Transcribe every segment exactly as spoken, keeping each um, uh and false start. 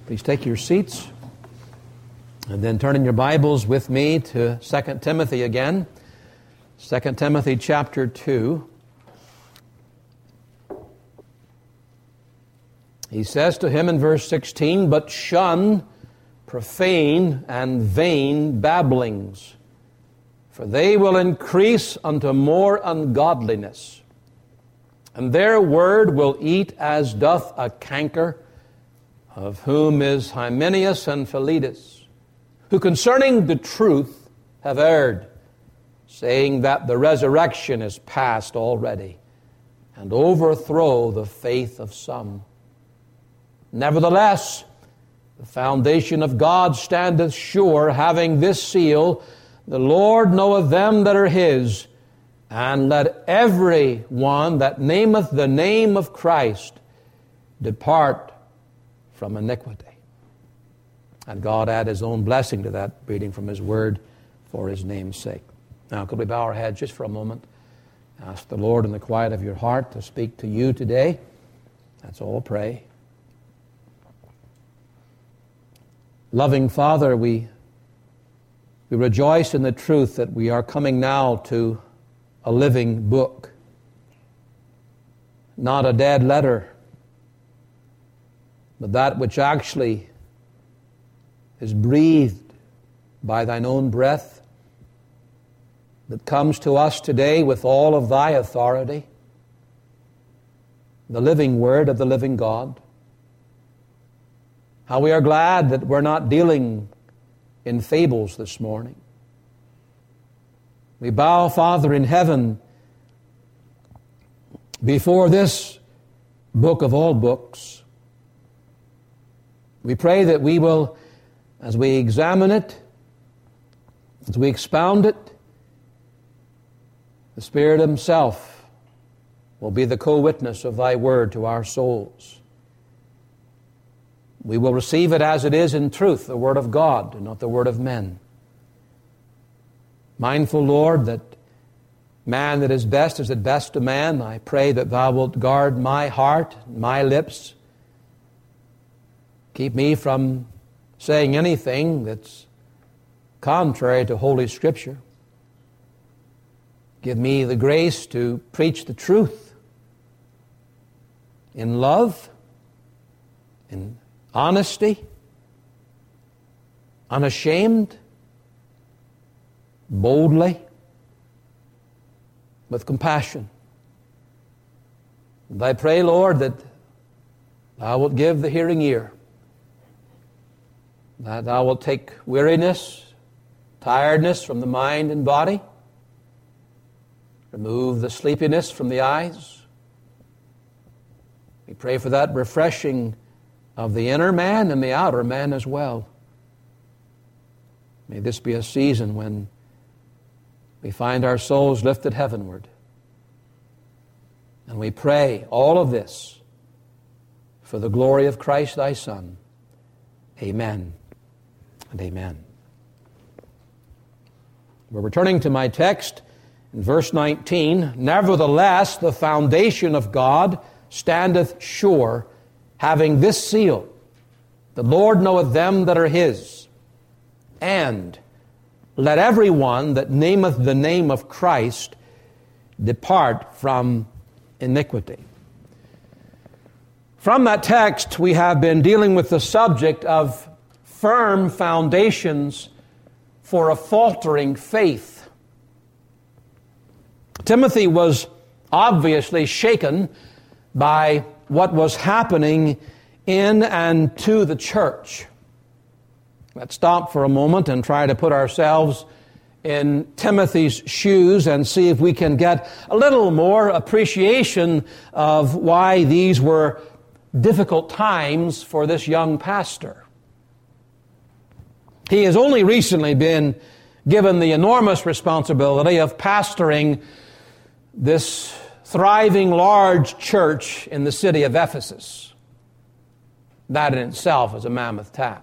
Please take your seats and then turn in your Bibles with me to Second Timothy again. Second Timothy chapter two. He says to him in verse sixteen, "But shun profane and vain babblings, for they will increase unto more ungodliness. And their word will eat as doth a canker, of whom is Hymenaeus and Philetus, who concerning the truth have erred, saying that the resurrection is past already, and overthrow the faith of some. Nevertheless, the foundation of God standeth sure, having this seal, the Lord knoweth them that are his, and let every one that nameth the name of Christ depart from iniquity." And God add His own blessing to that reading from His Word for His name's sake. Now, could we bow our heads just for a moment? Ask the Lord in the quiet of your heart to speak to you today. Let's all pray. Loving Father, we, we rejoice in the truth that we are coming now to a living book, not a dead letter, but that which actually is breathed by Thine own breath, that comes to us today with all of Thy authority, the living Word of the living God. How we are glad that we're not dealing in fables this morning. We bow, Father in heaven, before this book of all books. We pray that we will, as we examine it, as we expound it, the Spirit Himself will be the co-witness of Thy Word to our souls. We will receive it as it is in truth, the Word of God, and not the word of men. Mindful, Lord, that man that is best is at best to man, I pray that Thou wilt guard my heart, my lips. Keep me from saying anything that's contrary to Holy Scripture. Give me the grace to preach the truth in love, in honesty, unashamed, boldly, with compassion. And I pray, Lord, that Thou wilt give the hearing ear, that Thou wilt take weariness, tiredness from the mind and body, remove the sleepiness from the eyes. We pray for that refreshing of the inner man and the outer man as well. May this be a season when we find our souls lifted heavenward. And we pray all of this for the glory of Christ Thy Son. Amen and amen. We're returning to my text in verse nineteen. "Nevertheless, the foundation of God standeth sure, having this seal, the Lord knoweth them that are His. And let every one that nameth the name of Christ depart from iniquity." From that text, we have been dealing with the subject of firm foundations for a faltering faith. Timothy was obviously shaken by what was happening in and to the church. Let's stop for a moment and try to put ourselves in Timothy's shoes and see if we can get a little more appreciation of why these were difficult times for this young pastor. He has only recently been given the enormous responsibility of pastoring this thriving large church in the city of Ephesus. That in itself is a mammoth task.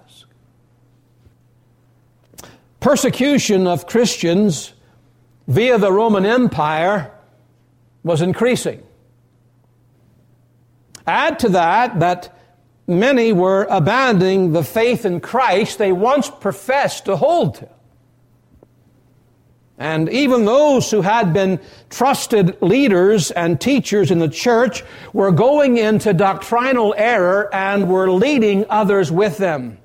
Persecution of Christians via the Roman Empire was increasing. Add to that that many were abandoning the faith in Christ they once professed to hold to. And even those who had been trusted leaders and teachers in the church were going into doctrinal error and were leading others with them.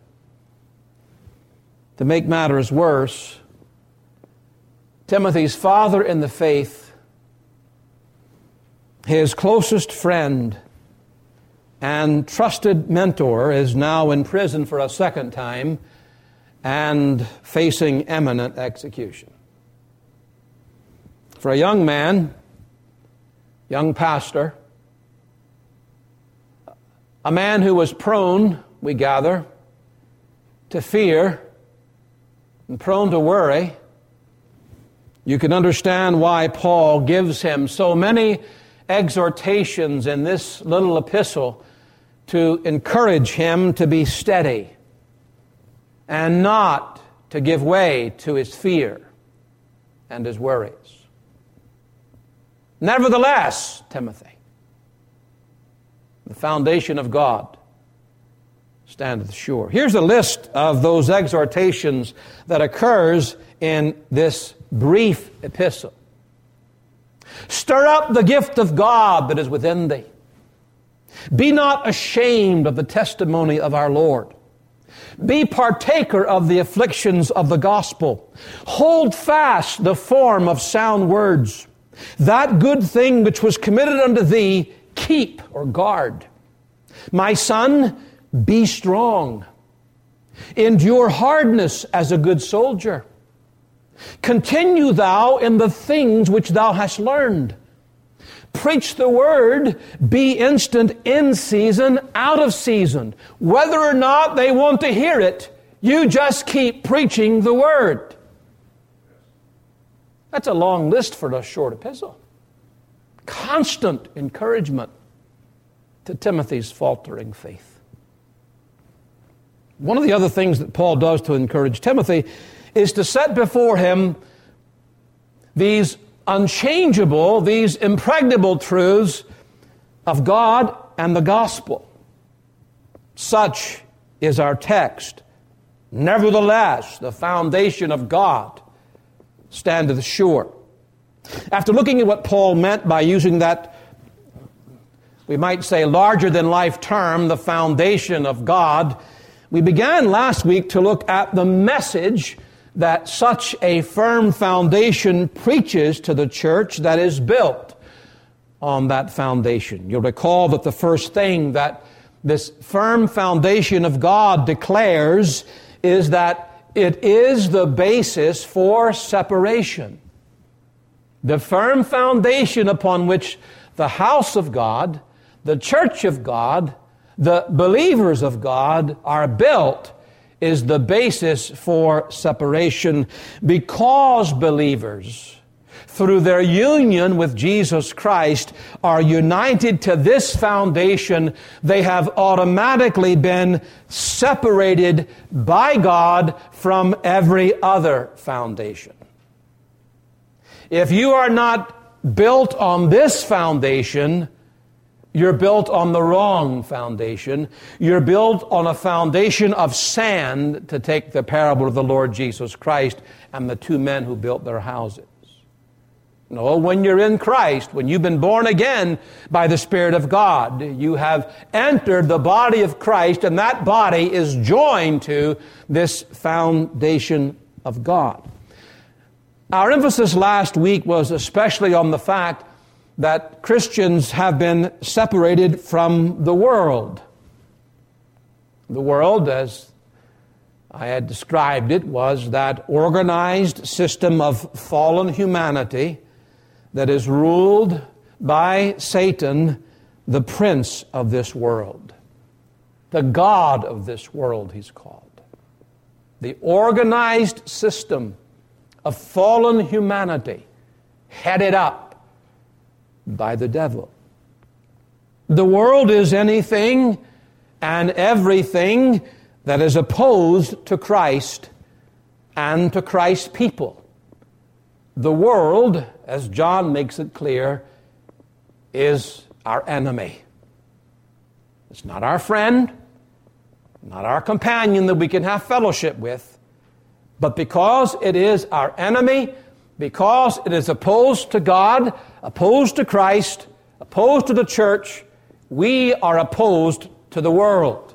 To make matters worse, Timothy's father in the faith, his closest friend and trusted mentor, is now in prison for a second time and facing imminent execution. For a young man, young pastor, a man who was prone, we gather, to fear and prone to worry, you can understand why Paul gives him so many exhortations in this little epistle to encourage him to be steady and not to give way to his fear and his worries. Nevertheless, Timothy, the foundation of God standeth sure. Here's a list of those exhortations that occurs in this brief epistle. Stir up the gift of God that is within thee. Be not ashamed of the testimony of our Lord. Be partaker of the afflictions of the gospel. Hold fast the form of sound words. That good thing which was committed unto thee, keep or guard. My son, be strong. Endure hardness as a good soldier. Continue thou in the things which thou hast learned. Preach the word, be instant in season, out of season. Whether or not they want to hear it, you just keep preaching the word. That's a long list for a short epistle. Constant encouragement to Timothy's faltering faith. One of the other things that Paul does to encourage Timothy is to set before him these unchangeable, these impregnable truths of God and the gospel. Such is our text. Nevertheless, the foundation of God standeth sure. After looking at what Paul meant by using that, we might say, larger-than-life term, the foundation of God, we began last week to look at the message that such a firm foundation preaches to the church that is built on that foundation. You'll recall that the first thing that this firm foundation of God declares is that it is the basis for separation. The firm foundation upon which the house of God, the church of God, the believers of God are built is the basis for separation, because believers, through their union with Jesus Christ, are united to this foundation. They have automatically been separated by God from every other foundation. If you are not built on this foundation, you're built on the wrong foundation. You're built on a foundation of sand, to take the parable of the Lord Jesus Christ and the two men who built their houses. No, when you're in Christ, when you've been born again by the Spirit of God, you have entered the body of Christ, and that body is joined to this foundation of God. Our emphasis last week was especially on the fact that Christians have been separated from the world. The world, as I had described it, was that organized system of fallen humanity that is ruled by Satan, the prince of this world. The god of this world, he's called. The organized system of fallen humanity headed up by the devil. The world is anything and everything that is opposed to Christ and to Christ's people. The world, as John makes it clear, is our enemy. It's not our friend. not our companion that we can have fellowship with, but because it is our enemy, because it is opposed to God, opposed to Christ, opposed to the church, we are opposed to the world.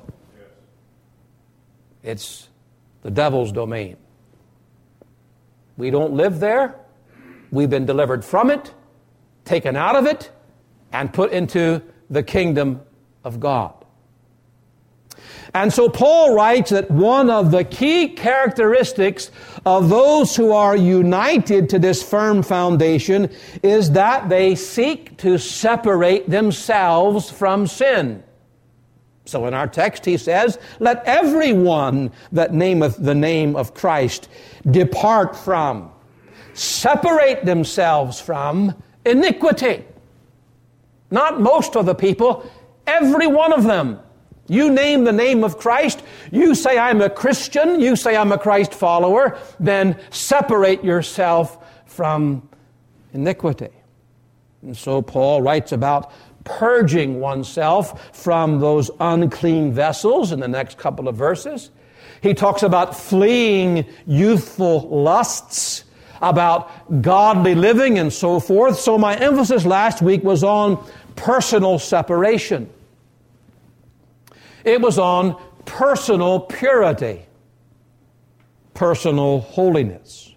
It's the devil's domain. We don't live there. We've been delivered from it, taken out of it, and put into the kingdom of God. And so Paul writes that one of the key characteristics of those who are united to this firm foundation is that they seek to separate themselves from sin. So in our text he says, let everyone that nameth the name of Christ depart from, separate themselves from iniquity. Not most of the people, every one of them. You name the name of Christ, you say I'm a Christian, you say I'm a Christ follower, then separate yourself from iniquity. And so Paul writes about purging oneself from those unclean vessels in the next couple of verses. He talks about fleeing youthful lusts, about godly living and so forth. So my emphasis last week was on personal separation. It was on personal purity, personal holiness.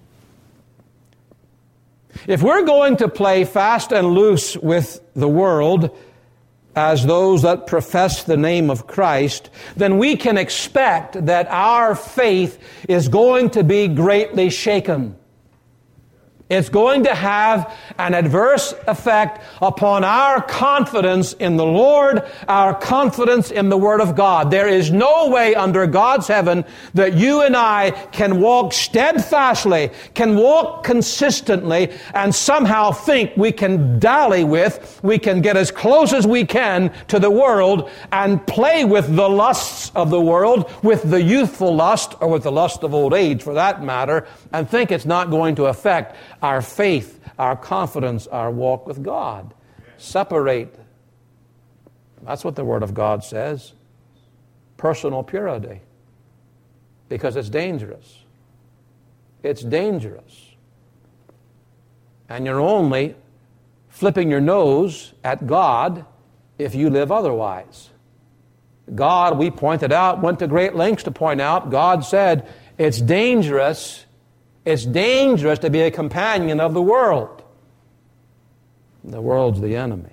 If we're going to play fast and loose with the world as those that profess the name of Christ, then we can expect that our faith is going to be greatly shaken. It's going to have an adverse effect upon our confidence in the Lord, our confidence in the Word of God. There is no way under God's heaven that you and I can walk steadfastly, can walk consistently, and somehow think we can dally with, we can get as close as we can to the world and play with the lusts of the world, with the youthful lust, or with the lust of old age for that matter, and think it's not going to affect our faith, our confidence, our walk with God. Separate. That's what the Word of God says. Personal purity. Because it's dangerous. It's dangerous. And you're only flipping your nose at God if you live otherwise. God, we pointed out, went to great lengths to point out, God said, it's dangerous It's dangerous to be a companion of the world. The world's the enemy.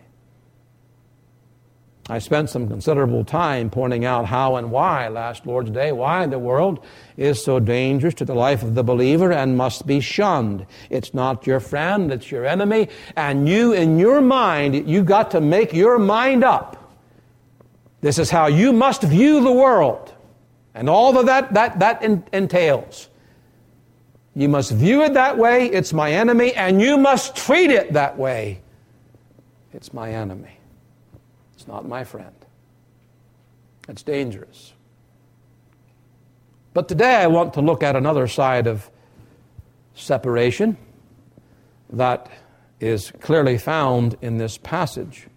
I spent some considerable time pointing out how and why last Lord's Day, why the world is so dangerous to the life of the believer and must be shunned. It's not your friend, it's your enemy. And you, in your mind, you've got to make your mind up. This is how you must view the world and all that that, that, that entails. You must view it that way, it's my enemy, and you must treat it that way. It's my enemy. It's not my friend. It's dangerous. But today I want to look at another side of separation that is clearly found in this passage.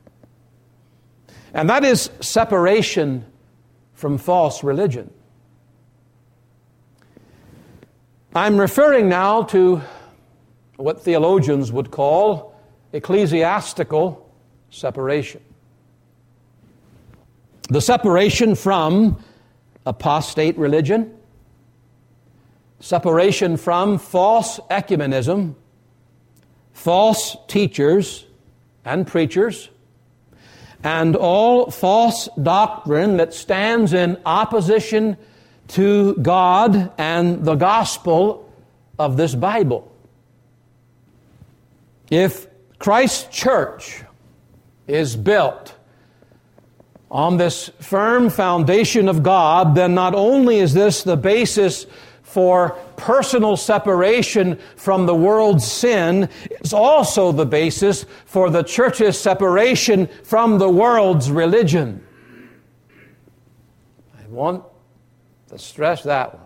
And that is separation from false religion. I'm referring now to what theologians would call ecclesiastical separation. The separation from apostate religion, separation from false ecumenism, false teachers and preachers, and all false doctrine that stands in opposition to God and the gospel of this Bible. If Christ's church is built on this firm foundation of God, then not only is this the basis for personal separation from the world's sin, it's also the basis for the church's separation from the world's religion. I want to stress that one.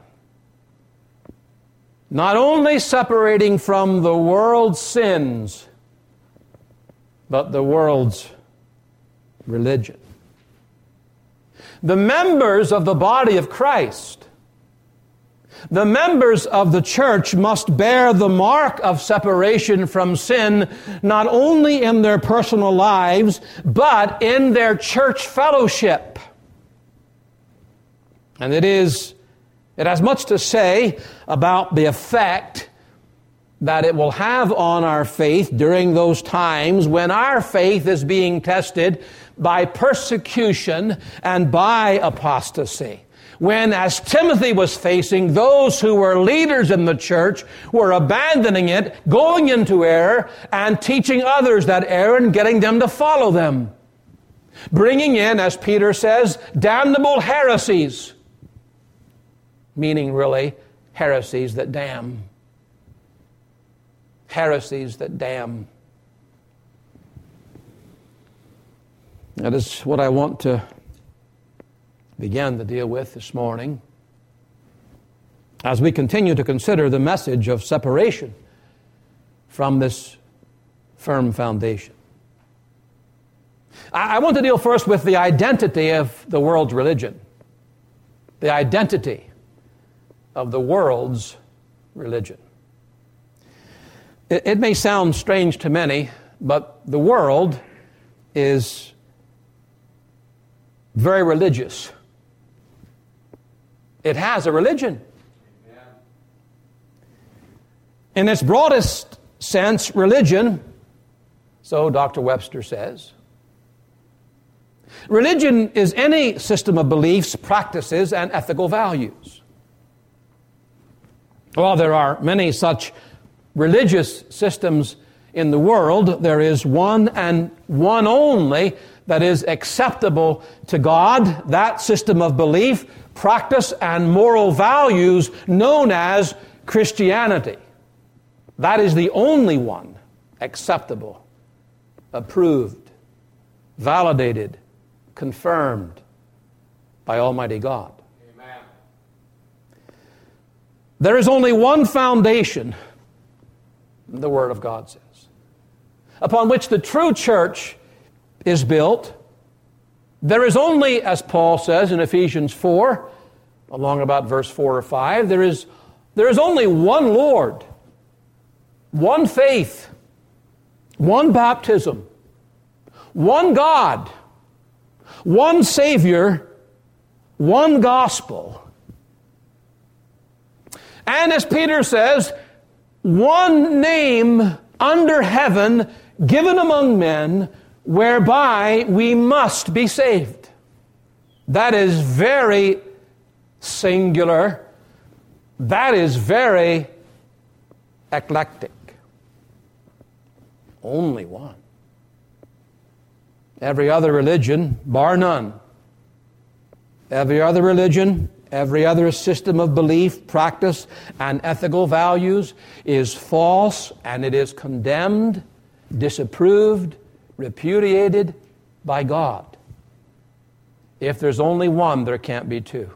Not only separating from the world's sins, but the world's religion. The members of the body of Christ, the members of the church must bear the mark of separation from sin, not only in their personal lives, but in their church fellowship. And it is, it has much to say about the effect that it will have on our faith during those times when our faith is being tested by persecution and by apostasy. When, as Timothy was facing, those who were leaders in the church were abandoning it, going into error, and teaching others that error and getting them to follow them. Bringing in, as Peter says, damnable heresies. Meaning, really, heresies that damn. Heresies that damn. That is what I want to begin to deal with this morning as we continue to consider the message of separation from this firm foundation. I want to deal first with the identity of the world's religion. The identity of the world's religion. It, it may sound strange to many, but the world is very religious. It has a religion. In its broadest sense, religion, so Doctor Webster says, religion is any system of beliefs, practices, and ethical values. While there are many such religious systems in the world, there is one and one only that is acceptable to God, that system of belief, practice, and moral values known as Christianity. That is the only one acceptable, approved, validated, confirmed by Almighty God. Amen. There is only one foundation, the Word of God says, upon which the true church is built. There is only, as Paul says in Ephesians four, along about verse four or five, there is, there is only one Lord, one faith, one baptism, one God, one Savior, one gospel. And as Peter says, one name under heaven given among men whereby we must be saved. That is very singular. That is very eclectic. Only one. Every other religion, bar none, every other religion, every other system of belief, practice, and ethical values is false, and it is condemned, disapproved, repudiated by God. If there's only one, there can't be two.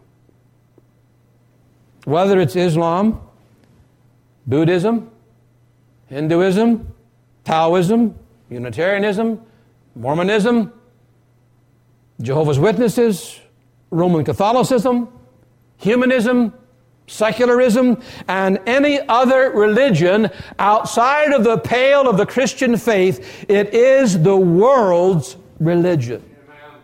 Whether it's Islam, Buddhism, Hinduism, Taoism, Unitarianism, Mormonism, Jehovah's Witnesses, Roman Catholicism, humanism, secularism, and any other religion outside of the pale of the Christian faith, it is the world's religion. Amen.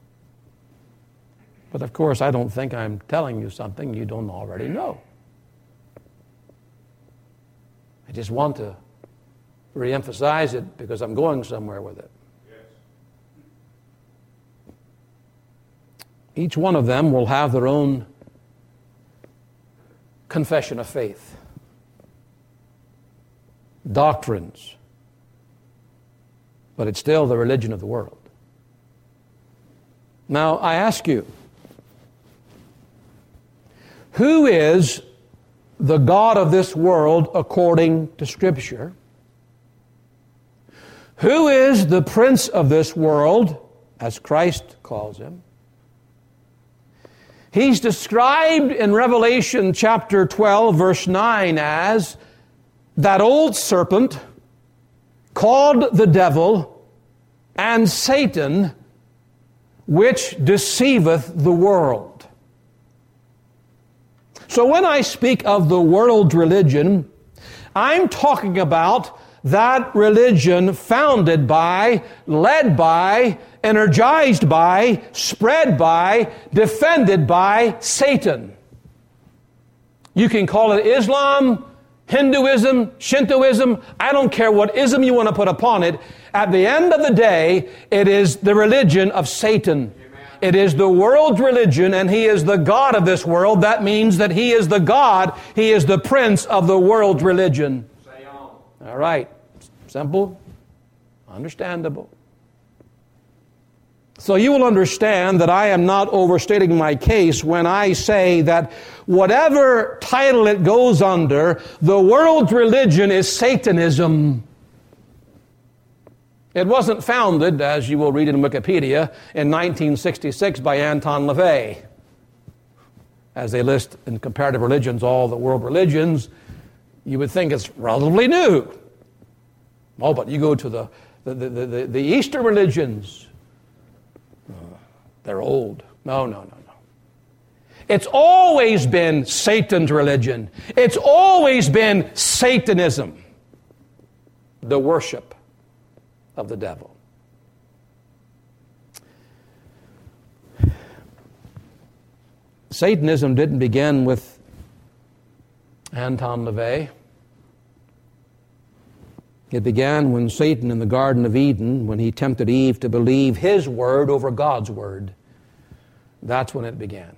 But of course, I don't think I'm telling you something you don't already know. I just want to reemphasize it because I'm going somewhere with it. Yes. Each one of them will have their own confession of faith, doctrines, but it's still the religion of the world. Now, I ask you, who is the God of this world according to Scripture? Who is the prince of this world, as Christ calls him? He's described in Revelation chapter twelve, verse nine as that old serpent called the devil and Satan, which deceiveth the world. So when I speak of the world religion, I'm talking about that religion founded by, led by, energized by, spread by, defended by Satan. You can call it Islam, Hinduism, Shintoism. I don't care what ism you want to put upon it. At the end of the day, it is the religion of Satan. Amen. It is the world religion, and he is the God of this world. That means that he is the God. He is the prince of the world religion. Say on. All right. Simple. Understandable. So you will understand that I am not overstating my case when I say that whatever title it goes under, the world religion is Satanism. It wasn't founded, as you will read in Wikipedia, in nineteen sixty-six by Anton LaVey. As they list in comparative religions all the world religions, you would think it's relatively new. Oh, but you go to the, the, the, the, the Eastern religions, they're old. No, no, no, no. It's always been Satan's religion. It's always been Satanism, the worship of the devil. Satanism didn't begin with Anton LaVey. It began when Satan in the Garden of Eden, when he tempted Eve to believe his word over God's word. That's when it began.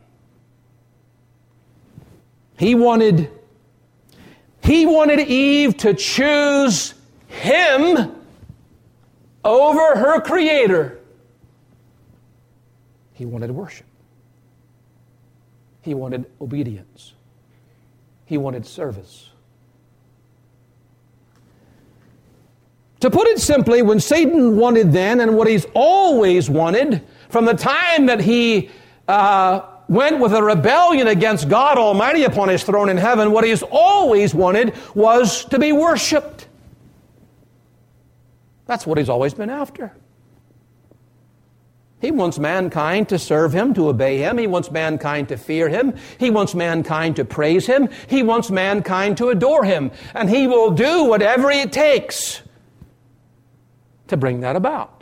He wanted, he wanted Eve to choose him over her Creator. He wanted worship. He wanted obedience. He wanted service. To put it simply, when Satan wanted then, and what he's always wanted, from the time that he uh, went with a rebellion against God Almighty upon his throne in heaven, what he's always wanted was to be worshiped. That's what he's always been after. He wants mankind to serve him, to obey him. He wants mankind to fear him. He wants mankind to praise him. He wants mankind to adore him. And he will do whatever it takes to bring that about.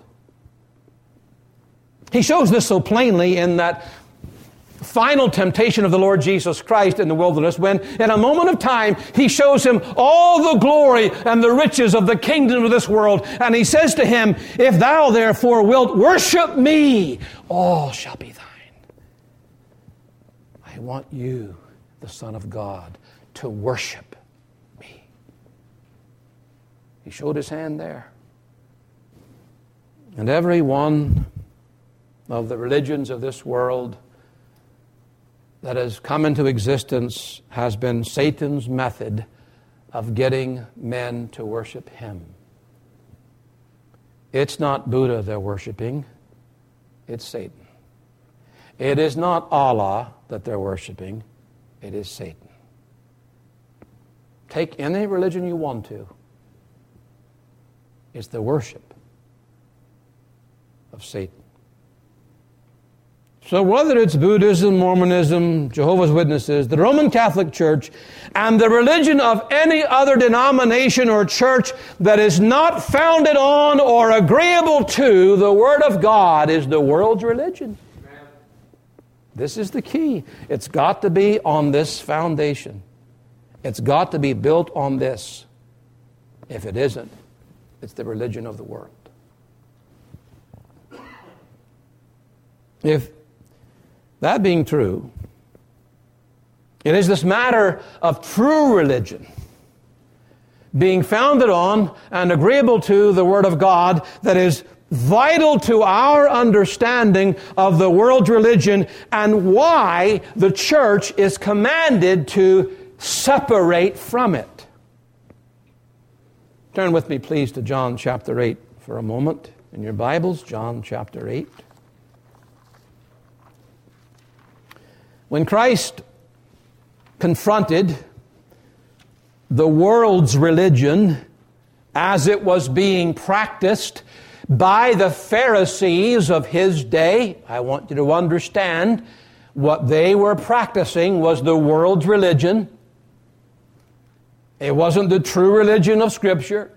He shows this so plainly in that final temptation of the Lord Jesus Christ in the wilderness, when in a moment of time he shows him all the glory and the riches of the kingdom of this world, and he says to him, "If thou therefore wilt worship me, all shall be thine." I want you, the Son of God, to worship me. He showed his hand there. And every one of the religions of this world that has come into existence has been Satan's method of getting men to worship him. It's not Buddha they're worshiping, it's Satan. It is not Allah that they're worshiping, it is Satan. Take any religion you want to. It's the worship of Satan. So whether it's Buddhism, Mormonism, Jehovah's Witnesses, the Roman Catholic Church, and the religion of any other denomination or church that is not founded on or agreeable to the Word of God is the world's religion. Amen. This is the key. It's got to be on this foundation. It's got to be built on this. If it isn't, it's the religion of the world. If that being true, it is this matter of true religion being founded on and agreeable to the Word of God that is vital to our understanding of the world religion and why the church is commanded to separate from it. Turn with me, please, to John chapter eight for a moment in your Bibles. John chapter eight. When Christ confronted the world's religion as it was being practiced by the Pharisees of his day. I want you to understand what they were practicing was the world's religion. It wasn't the true religion of Scripture.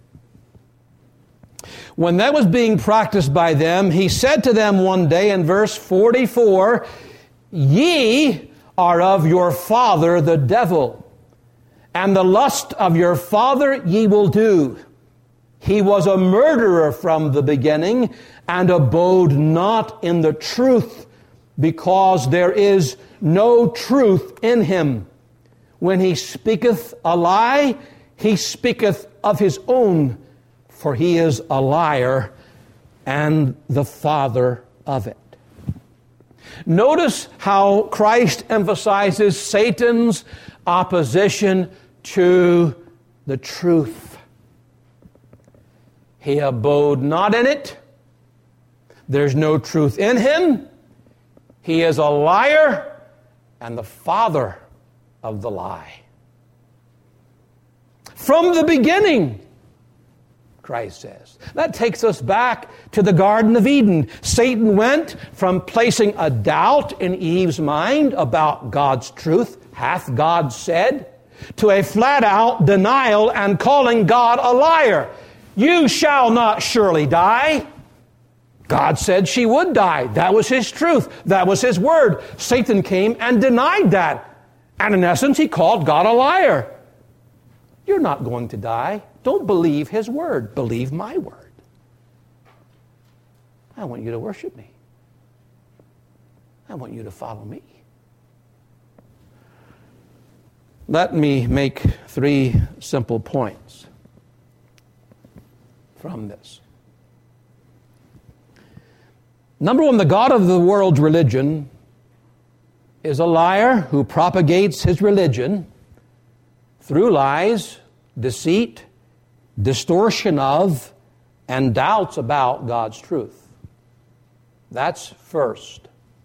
When that was being practiced by them, he said to them one day in verse forty-four, "Ye are of your father the devil, and the lust of your father ye will do. He was a murderer from the beginning, and abode not in the truth, because there is no truth in him. When he speaketh a lie, he speaketh of his own, for he is a liar and the father of it." Notice how Christ emphasizes Satan's opposition to the truth. He abode not in it. There's no truth in him. He is a liar and the father of the lie. From the beginning, Christ says. That takes us back to the Garden of Eden. Satan went from placing a doubt in Eve's mind about God's truth, hath God said, to a flat-out denial and calling God a liar. You shall not surely die. God said she would die. That was his truth. That was his word. Satan came and denied that. And in essence, he called God a liar. You're not going to die. Don't believe his word. Believe my word. I want you to worship me. I want you to follow me. Let me make three simple points from this. Number one, the God of the world's religion is a liar who propagates his religion through lies, deceit, distortion of, and doubts about God's truth. That's first.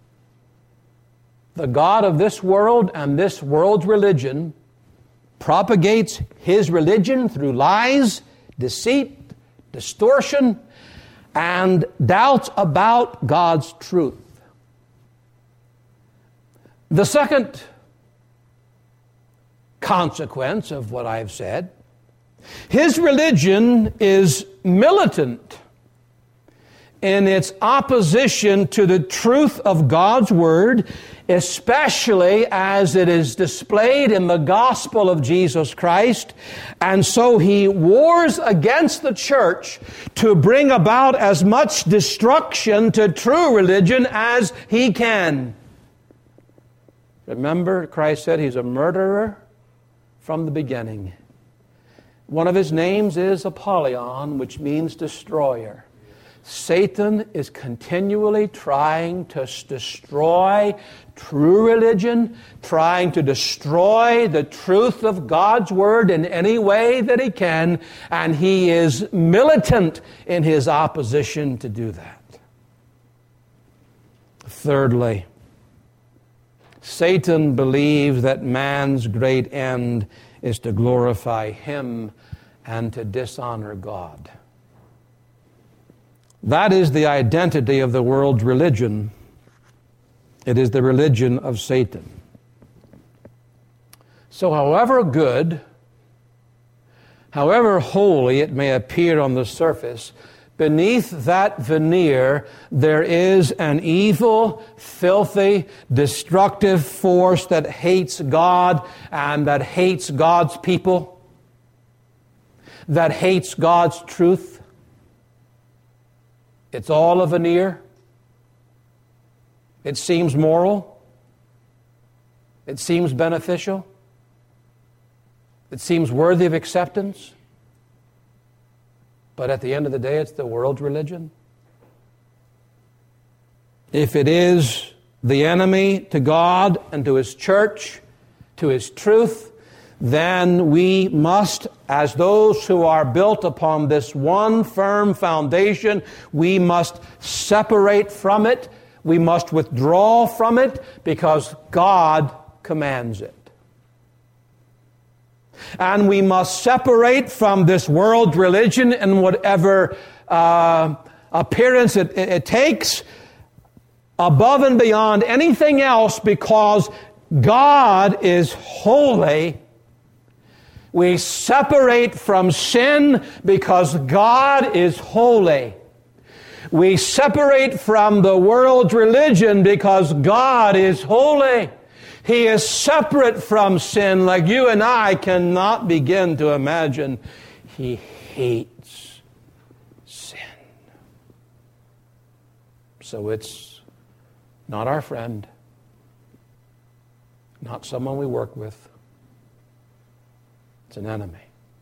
The God of this world and this world's religion propagates his religion through lies, deceit, distortion, and doubts about God's truth. The second consequence of what I've said, his religion is militant in its opposition to the truth of God's word, especially as it is displayed in the gospel of Jesus Christ. And so he wars against the church to bring about as much destruction to true religion as he can. Remember, Christ said he's a murderer from the beginning. One of his names is Apollyon, which means destroyer. Satan is continually trying to destroy true religion, trying to destroy the truth of God's word in any way that he can, and he is militant in his opposition to do that. Thirdly, Satan believes that man's great end is to glorify him and to dishonor God. That is the identity of the world's religion. It is the religion of Satan. So however good, however holy it may appear on the surface, beneath that veneer there is an evil, filthy, destructive force that hates God and that hates God's people, that hates God's truth. It's all a veneer. It seems moral. It seems beneficial. It seems worthy of acceptance. But at the end of the day, it's the world's religion. If it is the enemy to God and to his church, to his truth, then we must, as those who are built upon this one firm foundation, we must separate from it. We must withdraw from it because God commands it. And we must separate from this world religion in whatever uh, appearance it, it, it takes above and beyond anything else, because God is holy. We separate from sin because God is holy. We separate from the world's religion because God is holy. He is separate from sin like you and I cannot begin to imagine. He hates sin. So it's not our friend, not someone we work with. It's an enemy.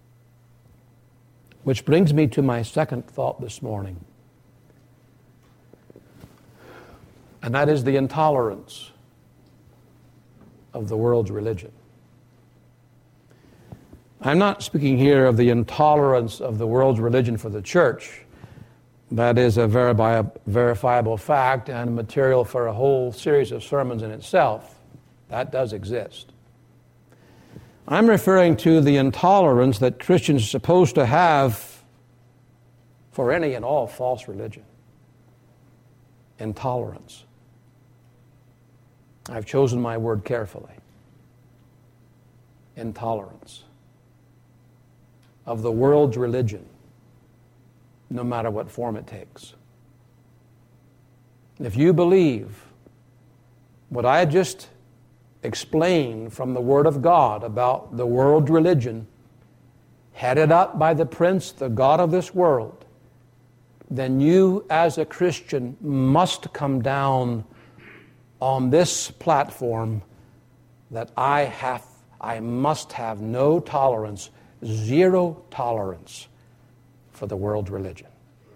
Which brings me to my second thought this morning. And that is the intolerance of the world's religion. I'm not speaking here of the intolerance of the world's religion for the church. That is a verifi- verifiable fact and material for a whole series of sermons in itself. That does exist. I'm referring to the intolerance that Christians are supposed to have for any and all false religion. Intolerance. I've chosen my word carefully. Intolerance of the world's religion, no matter what form it takes. If you believe what I just explained from the Word of God about the world religion, headed up by the prince, the god of this world, then you as a Christian must come down on this platform that I have, I must have no tolerance, zero tolerance for the world religion.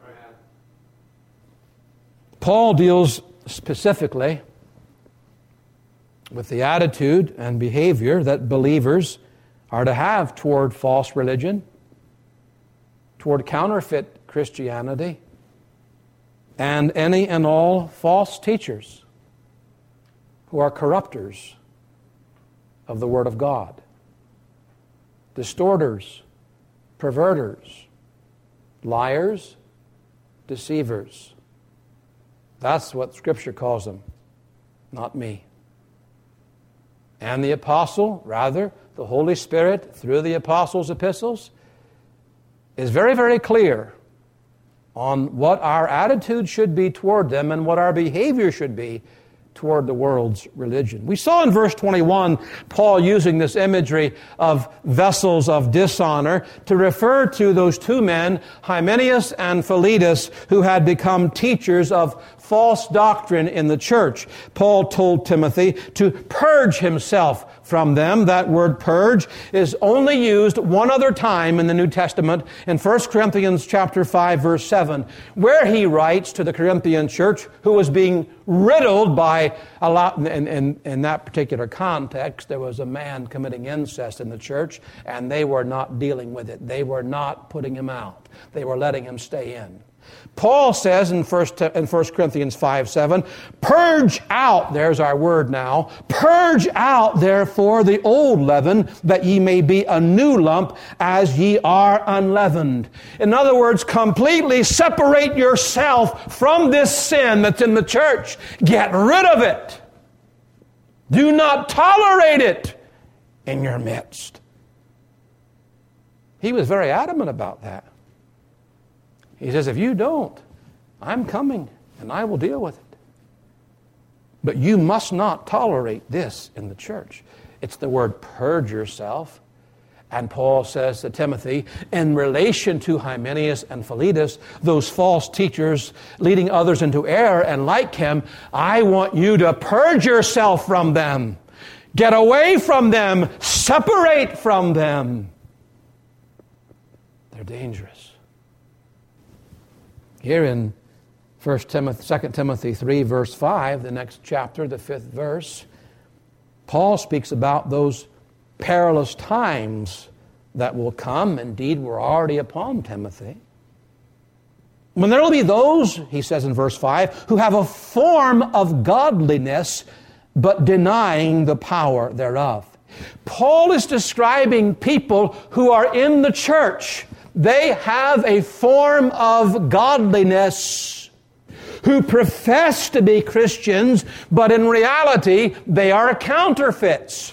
Paul deals specifically with the attitude and behavior that believers are to have toward false religion, toward counterfeit Christianity, and any and all false teachers who are corrupters of the Word of God, distorters, perverters, liars, deceivers. That's what Scripture calls them, not me. And the apostle, rather, the Holy Spirit, through the apostles' epistles, is very, very clear on what our attitude should be toward them and what our behavior should be toward the world's religion. We saw in verse twenty-one, Paul using this imagery of vessels of dishonor to refer to those two men, Hymenaeus and Philetus, who had become teachers of false doctrine in the church. Paul told Timothy to purge himself from them. That word purge is only used one other time in the New Testament, in First Corinthians chapter five, verse seven, where he writes to the Corinthian church, who was being riddled by a lot, in, in, in that particular context, there was a man committing incest in the church, and they were not dealing with it. They were not putting him out. They were letting him stay in. Paul says in First in First Corinthians five seven, purge out, there's our word now, purge out therefore the old leaven, that ye may be a new lump, as ye are unleavened. In other words, completely separate yourself from this sin that's in the church. Get rid of it. Do not tolerate it in your midst. He was very adamant about that. He says, if you don't, I'm coming and I will deal with it. But you must not tolerate this in the church. It's the word purge yourself. And Paul says to Timothy, in relation to Hymenaeus and Philetus, those false teachers leading others into error and like him, I want you to purge yourself from them. Get away from them. Separate from them. They're dangerous. Here in First Timothy, Second Timothy three, verse five, the next chapter, the fifth verse, Paul speaks about those perilous times that will come. Indeed, we're already upon Timothy. When there will be those, he says in verse five, who have a form of godliness, but denying the power thereof. Paul is describing people who are in the church. they have a form of godliness, who profess to be Christians, but in reality, they are counterfeits.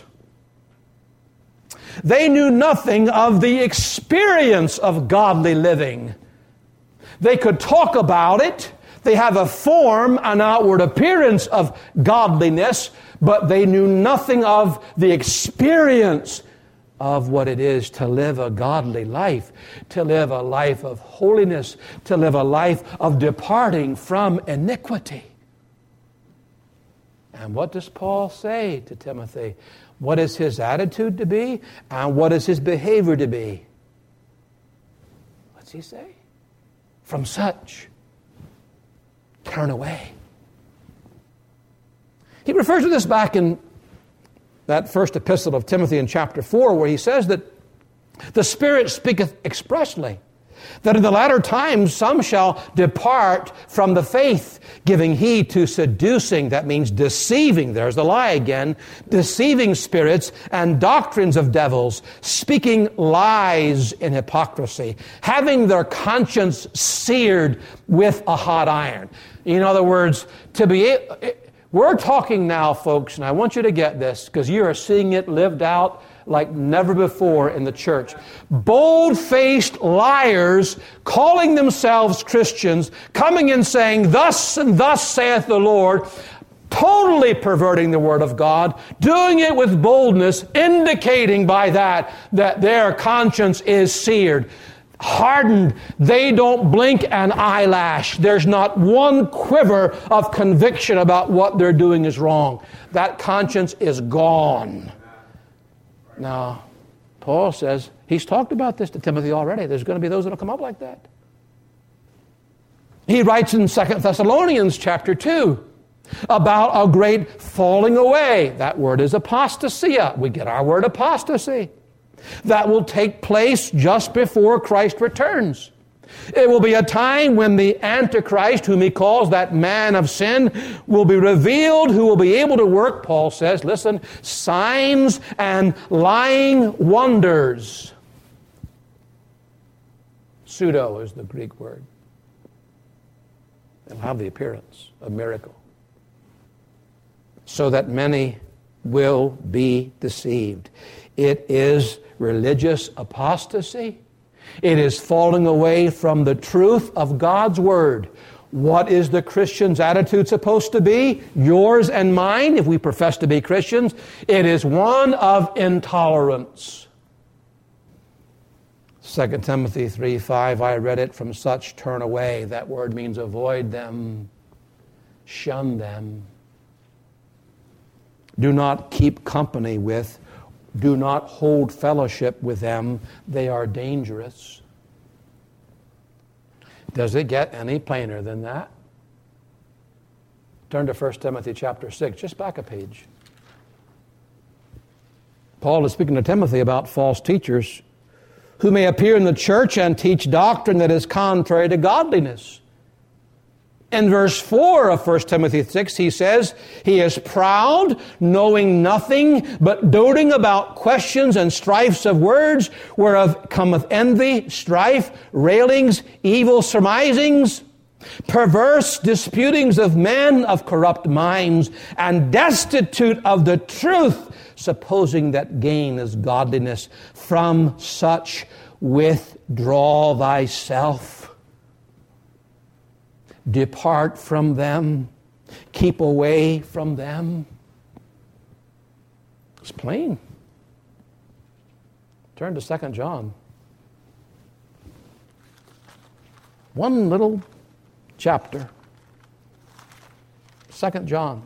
They knew nothing of the experience of godly living. They could talk about it. They have a form, an outward appearance of godliness, but they knew nothing of the experience of what it is to live a godly life, to live a life of holiness, to live a life of departing from iniquity. And what does Paul say to Timothy? What is his attitude to be? And what is his behavior to be? What's he say? From such, turn away. He refers to this back in that first epistle of Timothy in chapter four, where he says that the Spirit speaketh expressly, that in the latter times some shall depart from the faith, giving heed to seducing, that means deceiving, there's the lie again, deceiving spirits and doctrines of devils, speaking lies in hypocrisy, having their conscience seared with a hot iron. In other words, to be... We're talking now, folks, and I want you to get this, because you are seeing it lived out like never before in the church. Bold-faced liars calling themselves Christians, coming and saying, thus and thus saith the Lord, totally perverting the Word of God, doing it with boldness, indicating by that that their conscience is seared, hardened. They don't blink an eyelash. There's not one quiver of conviction about what they're doing is wrong. That conscience is gone. Now, Paul says, he's talked about this to Timothy already. There's going to be those that will come up like that. He writes in Second Thessalonians chapter two about a great falling away. That word is apostasia. We get our word apostasy. That will take place just before Christ returns. It will be a time when the Antichrist, whom he calls that man of sin, will be revealed, who will be able to work, Paul says, listen, signs and lying wonders. Pseudo is the Greek word. It'll have the appearance of miracle. So that many will be deceived. It is religious apostasy. It is falling away from the truth of God's Word. What is the Christian's attitude supposed to be? Yours and mine, if we profess to be Christians. It is one of intolerance. Second Timothy three five, I read it, from such turn away. That word means avoid them, shun them. Do not keep company with, do not hold fellowship with them. They are dangerous. Does it get any plainer than that? Turn to First Timothy chapter six, just back a page. Paul is speaking to Timothy about false teachers who may appear in the church and teach doctrine that is contrary to godliness. In verse four of First Timothy six, he says, he is proud, knowing nothing, but doting about questions and strifes of words, whereof cometh envy, strife, railings, evil surmisings, perverse disputings of men of corrupt minds, and destitute of the truth, supposing that gain is godliness. From such withdraw thyself. Depart from them. Keep away from them. It's plain. Turn to Second John. One little chapter. Second John.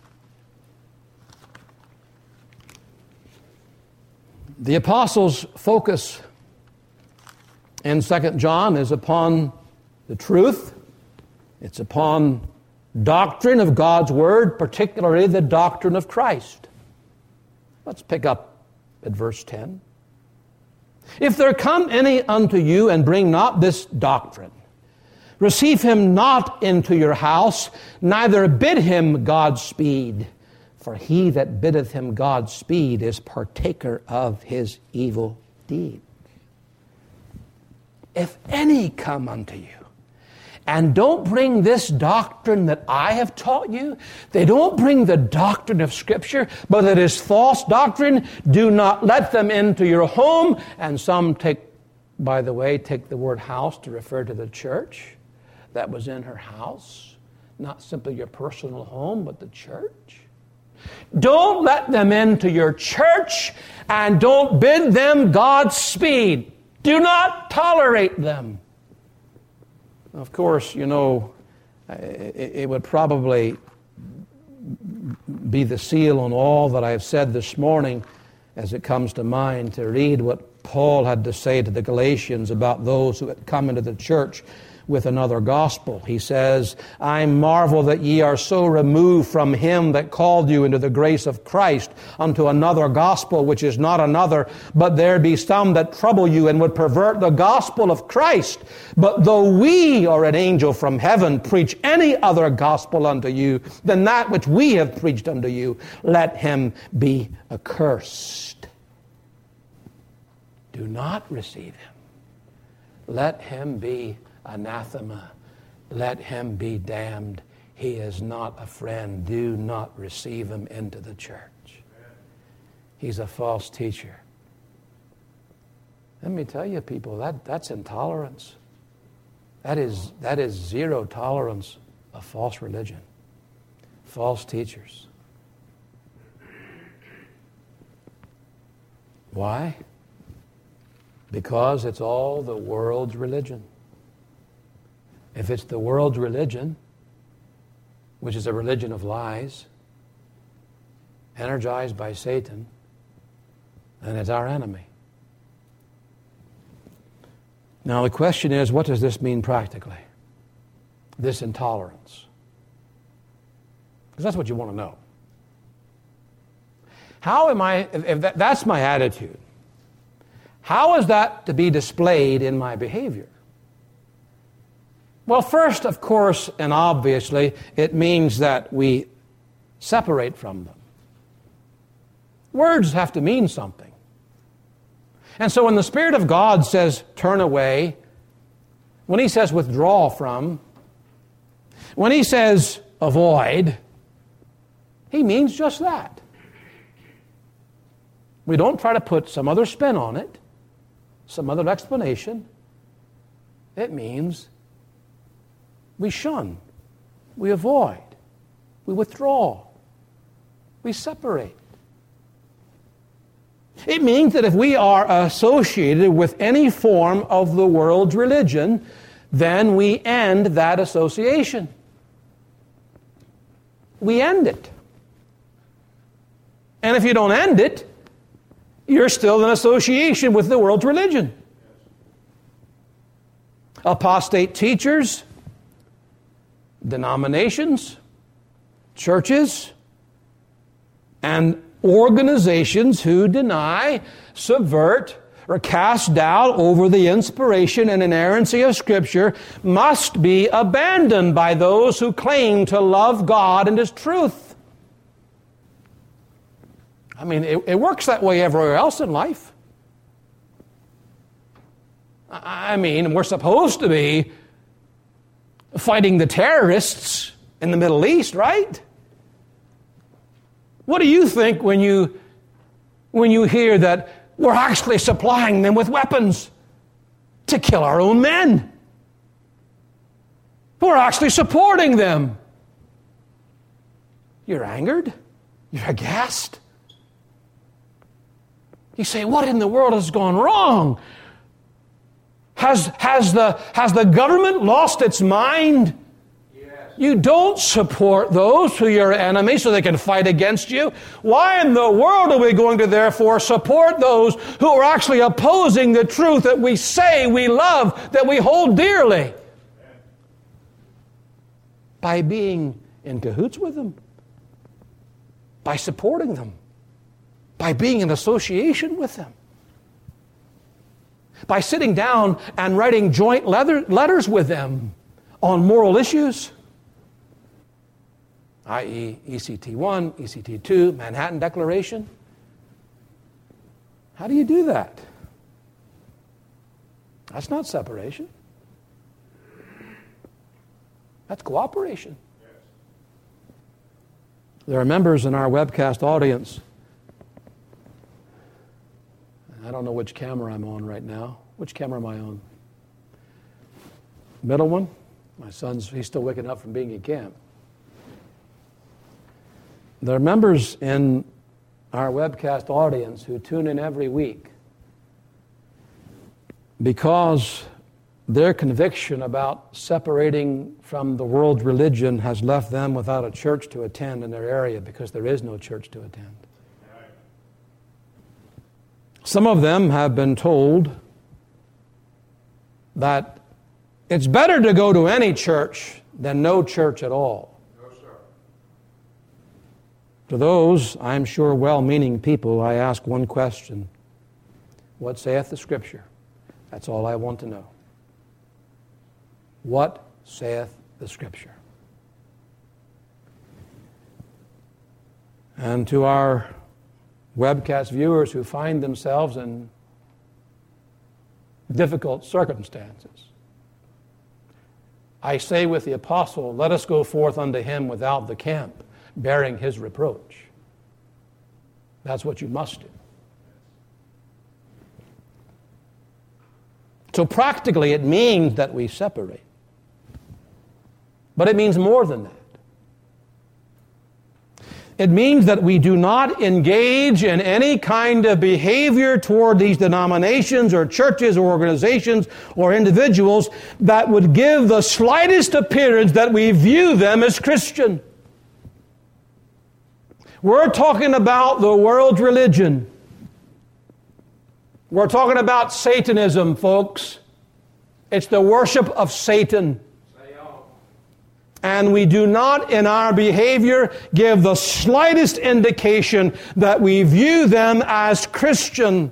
The apostles' focus in Second John is upon the truth. It's upon doctrine of God's Word, particularly the doctrine of Christ. Let's pick up at verse ten. If there come any unto you and bring not this doctrine, receive him not into your house, neither bid him Godspeed. For he that biddeth him Godspeed is partaker of his evil deed. if any come unto you, and don't bring this doctrine that I have taught you, they don't bring the doctrine of Scripture, but it is false doctrine, do not let them into your home. And some take, by the way, take the word house to refer to the church that was in her house. Not simply your personal home, but the church. Don't let them into your church, and don't bid them Godspeed. Do not tolerate them. Of course, you know, it would probably be the seal on all that I have said this morning as it comes to mind to read what Paul had to say to the Galatians about those who had come into the church with another gospel. He says, I marvel that ye are so removed from him that called you into the grace of Christ unto another gospel, which is not another, but there be some that trouble you and would pervert the gospel of Christ. But though we or an angel from heaven preach any other gospel unto you than that which we have preached unto you, let him be accursed. Do not receive him. Let him be anathema. Let him be damned. He is not a friend. Do not receive him into the church. He's a false teacher. Let me tell you, people, that, that's intolerance. That is, that is zero tolerance of false religion. False teachers. Why? Because it's all the world's religion. If it's the world's religion, which is a religion of lies, energized by Satan, then it's our enemy. Now the question is, what does this mean practically? This intolerance. Because that's what you want to know. How am I, if, if that, that's my attitude, how is that to be displayed in my behavior? Well, first, of course, and obviously, it means that we separate from them. Words have to mean something. And so when the Spirit of God says, turn away, when He says, withdraw from, when He says, avoid, He means just that. We don't try to put some other spin on it, some other explanation. It means we shun, we avoid, we withdraw, we separate. It means that if we are associated with any form of the world's religion, then we end that association. We end it. And if you don't end it, you're still in association with the world's religion. Apostate teachers, denominations, churches, and organizations who deny, subvert, or cast doubt over the inspiration and inerrancy of Scripture must be abandoned by those who claim to love God and His truth. I mean, it, it works that way everywhere else in life. I mean, we're supposed to be fighting the terrorists in the Middle East, right? What do you think when you when you hear that we're actually supplying them with weapons to kill our own men? We're actually supporting them. You're angered? You're aghast? You say, what in the world has gone wrong? Has, has, the, has the government lost its mind? Yes. You don't support those who are your enemies so they can fight against you. Why in the world are we going to therefore support those who are actually opposing the truth that we say we love, that we hold dearly? By being in cahoots with them. By supporting them. By being in association with them. By sitting down and writing joint letter, letters with them on moral issues, that is. E C T one, E C T two, Manhattan Declaration. How do you do that? That's not separation. That's cooperation. There are members in our webcast audience. I don't know which camera I'm on right now. Which camera am I on? Middle one? My son's, he's still waking up from being in camp. There are members in our webcast audience who tune in every week because their conviction about separating from the world religion has left them without a church to attend in their area because there is no church to attend. Some of them have been told that it's better to go to any church than no church at all. No, sir. To those, I'm sure, well-meaning people, I ask one question. What saith the Scripture? That's all I want to know. What saith the Scripture? And to our webcast viewers who find themselves in difficult circumstances, I say with the apostle, let us go forth unto him without the camp, bearing his reproach. That's what you must do. So practically it means that we separate. But it means more than that. It means that we do not engage in any kind of behavior toward these denominations or churches or organizations or individuals that would give the slightest appearance that we view them as Christian. We're talking about the world religion. We're talking about Satanism, folks. It's the worship of Satan. And we do not, in our behavior, give the slightest indication that we view them as Christian.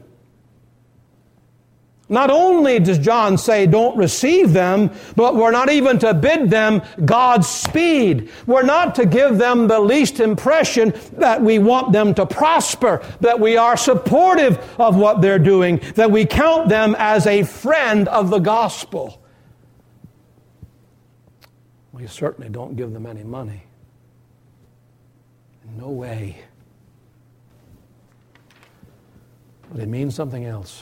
Not only does John say, don't receive them, but we're not even to bid them Godspeed. We're not to give them the least impression that we want them to prosper, that we are supportive of what they're doing, that we count them as a friend of the gospel. We certainly don't give them any money. No way. But it means something else.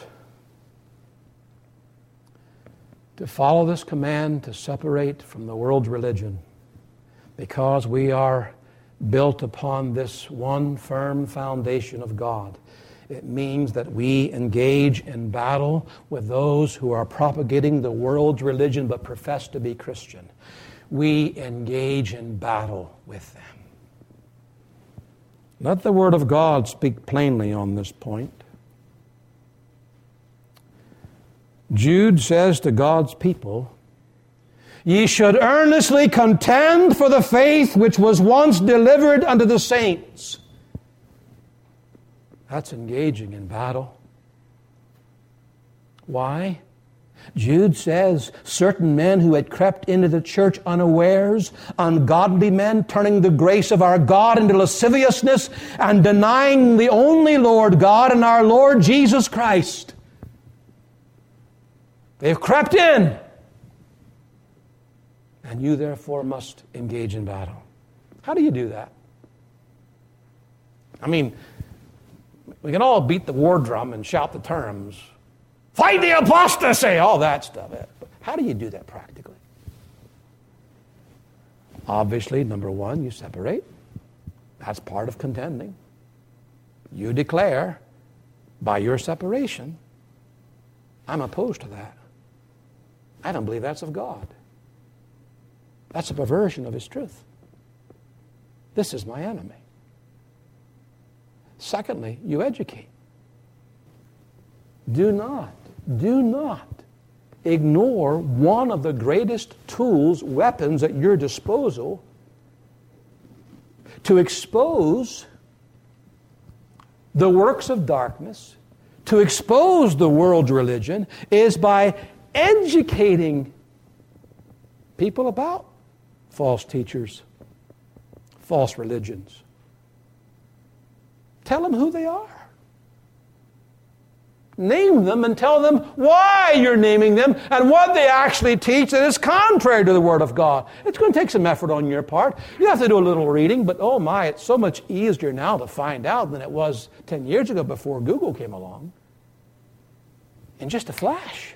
To follow this command to separate from the world's religion, because we are built upon this one firm foundation of God. It means that we engage in battle with those who are propagating the world's religion but profess to be Christian. We engage in battle with them. Let the Word of God speak plainly on this point. Jude says to God's people, ye should earnestly contend for the faith which was once delivered unto the saints. That's engaging in battle. Why? Jude says certain men who had crept into the church unawares, ungodly men turning the grace of our God into lasciviousness and denying the only Lord God and our Lord Jesus Christ. They've crept in. And you therefore must engage in battle. How do you do that? I mean, we can all beat the war drum and shout the terms. Fight the apostasy, all that stuff. How do you do that practically? Obviously, number one, you separate. That's part of contending. You declare by your separation, I'm opposed to that. I don't believe that's of God. That's a perversion of His truth. This is my enemy. Secondly, you educate. Do not, do not ignore one of the greatest tools, weapons at your disposal to expose the works of darkness, to expose the world's religion, is by educating people about false teachers, false religions. Tell them who they are. name them and tell them why you're naming them and what they actually teach that is contrary to the Word of God. It's going to take some effort on your part. You have to do a little reading, but oh my, it's so much easier now to find out than it was ten years ago before Google came along. In just a flash.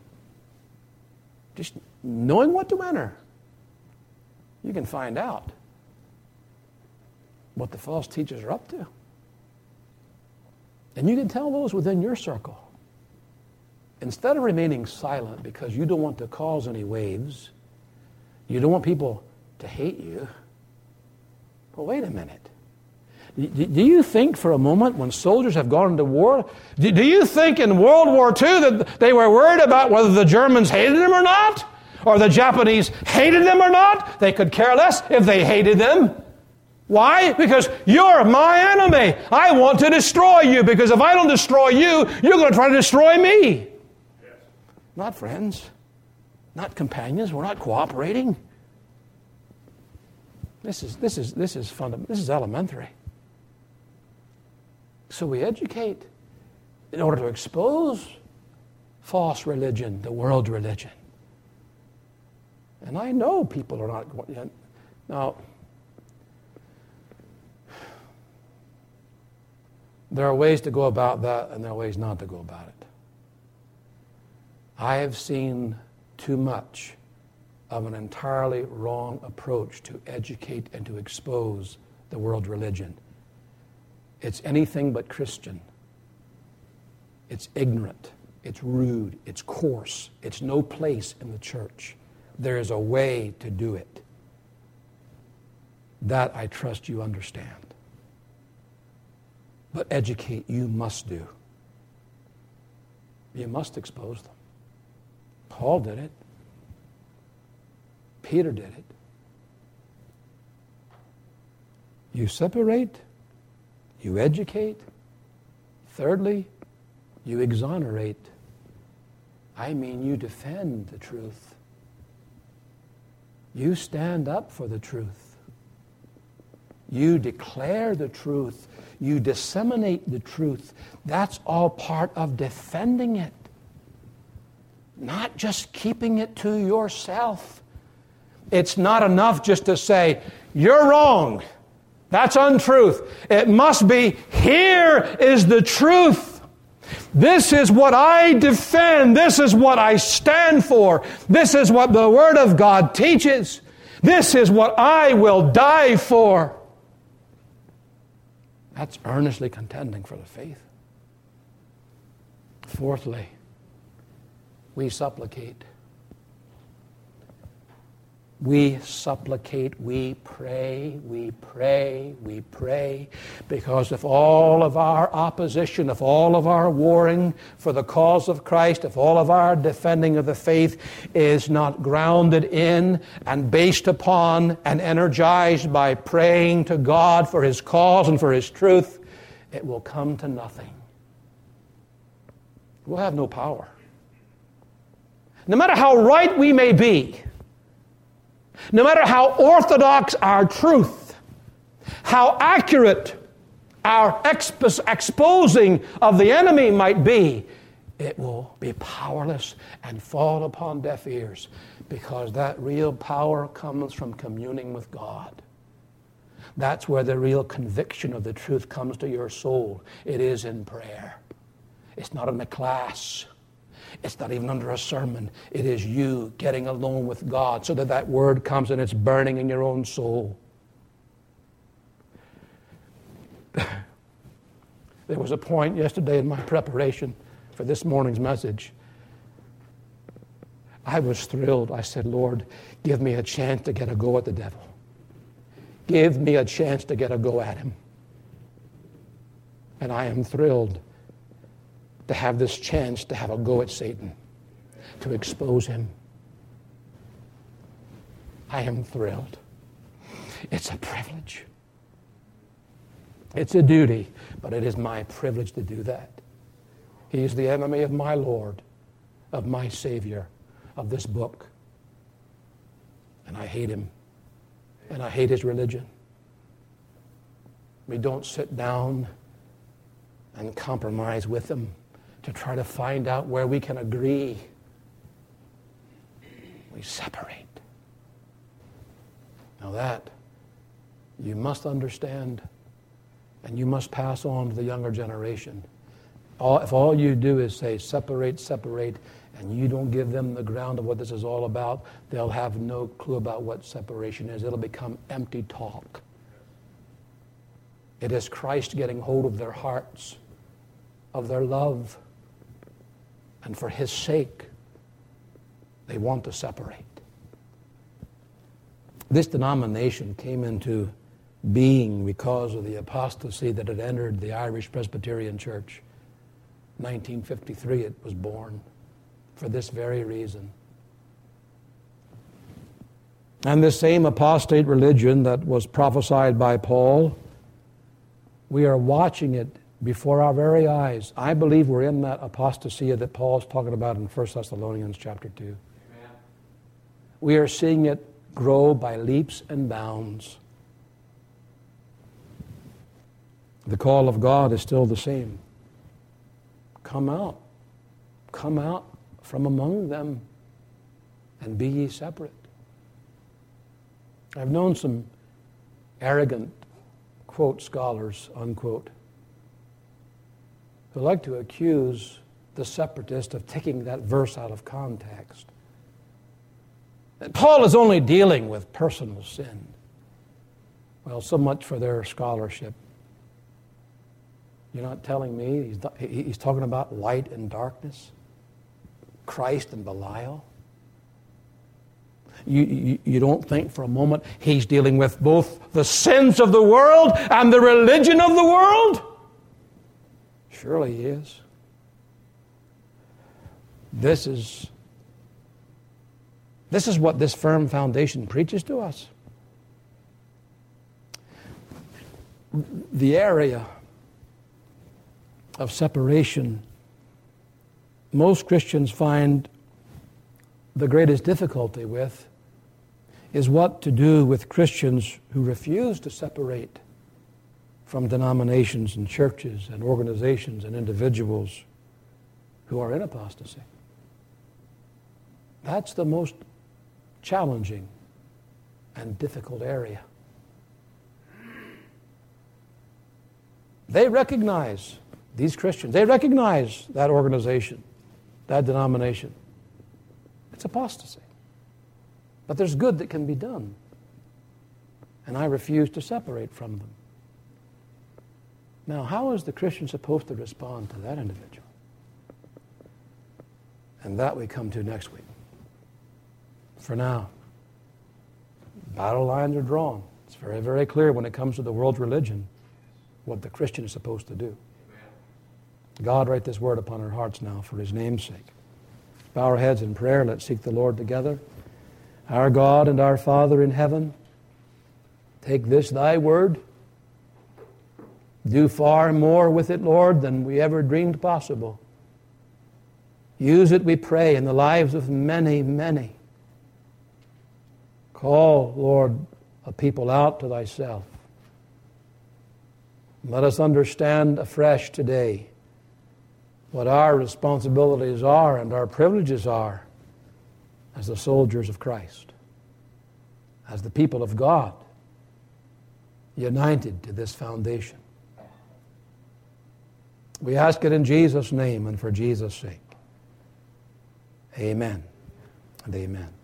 Just knowing what to enter, you can find out what the false teachers are up to. And you can tell those within your circle. Instead of remaining silent because you don't want to cause any waves, you don't want people to hate you. Well, wait a minute. Do you think for a moment when soldiers have gone into war, do you think in World War Two that they were worried about whether the Germans hated them or not? Or the Japanese hated them or not? They could care less if they hated them. Why? Because you're my enemy. I want to destroy you, because if I don't destroy you, you're going to try to destroy me. Yes. Not friends. Not companions. We're not cooperating. This is this is this is fundamental. This is elementary. So we educate in order to expose false religion, the world religion. And I know people are not going. Now, there are ways to go about that, and there are ways not to go about it. I have seen too much of an entirely wrong approach to educate and to expose the world religion. It's anything but Christian. It's ignorant. It's rude. It's coarse. It's no place in the church. There is a way to do it. That I trust you understand. But educate you must do. You must expose them. Paul did it. Peter did it. You separate. You educate. Thirdly, you exonerate. I mean, you defend the truth. You stand up for the truth. You declare the truth. You disseminate the truth. That's all part of defending it. Not just keeping it to yourself. It's not enough just to say, you're wrong. That's untruth. It must be, here is the truth. This is what I defend. This is what I stand for. This is what the Word of God teaches. This is what I will die for. That's earnestly contending for the faith. Fourthly, we supplicate. We supplicate, we pray, we pray, we pray, because if all of our opposition, if all of our warring for the cause of Christ, if all of our defending of the faith is not grounded in and based upon and energized by praying to God for His cause and for His truth, it will come to nothing. We'll have no power. No matter how right we may be, no matter how orthodox our truth, how accurate our expo- exposing of the enemy might be, it will be powerless and fall upon deaf ears, because that real power comes from communing with God. That's where the real conviction of the truth comes to your soul. It is in prayer. It's not in a class. It's not even under a sermon. It is you getting alone with God so that that word comes and it's burning in your own soul. There was a point yesterday in my preparation for this morning's message. I was thrilled. I said, Lord, give me a chance to get a go at the devil. Give me a chance to get a go at him. And I am thrilled to have this chance to have a go at Satan, to expose him. I am thrilled. It's a privilege. It's a duty, but it is my privilege to do that. He is the enemy of my Lord, of my Savior, of this book. And I hate him. And I hate his religion. We don't sit down and compromise with him to try to find out where we can agree. We separate. Now that you must understand, and you must pass on to the younger generation. All, if all you do is say separate, separate, and you don't give them the ground of what this is all about, they'll have no clue about what separation is. It'll become empty talk. It is Christ getting hold of their hearts, of their love, and for His sake, they want to separate. This denomination came into being because of the apostasy that had entered the Irish Presbyterian Church. nineteen fifty-three it was born for this very reason. And this same apostate religion that was prophesied by Paul, we are watching it before our very eyes. I believe we're in that apostasy that Paul's talking about in First Thessalonians chapter two. Amen. We are seeing it grow by leaps and bounds. The call of God is still the same. Come out. Come out from among them and be ye separate. I've known some arrogant, quote, scholars, unquote, who like to accuse the separatist of taking that verse out of context. Paul is only dealing with personal sin. Well, so much for their scholarship. You're not telling me he's, he's talking about light and darkness? Christ and Belial? You, you, you don't think for a moment he's dealing with both the sins of the world and the religion of the world? Surely he is. This is, this is what this firm foundation preaches to us. The area of separation most Christians find the greatest difficulty with is what to do with Christians who refuse to separate from denominations and churches and organizations and individuals who are in apostasy. That's the most challenging and difficult area. They recognize, these Christians, they recognize that organization, that denomination. It's apostasy. But there's good that can be done. And I refuse to separate from them. Now, how is the Christian supposed to respond to that individual? And that we come to next week. For now, battle lines are drawn. It's very, very clear when it comes to the world's religion what the Christian is supposed to do. God, write this word upon our hearts now for His name's sake. Bow our heads in prayer. Let's seek the Lord together. Our God and our Father in heaven, take this thy word. Do far more with it, Lord, than we ever dreamed possible. Use it, we pray, in the lives of many, many. Call, Lord, a people out to thyself. Let us understand afresh today what our responsibilities are and our privileges are as the soldiers of Christ, as the people of God, united to this foundation. We ask it in Jesus' name and for Jesus' sake. Amen and amen.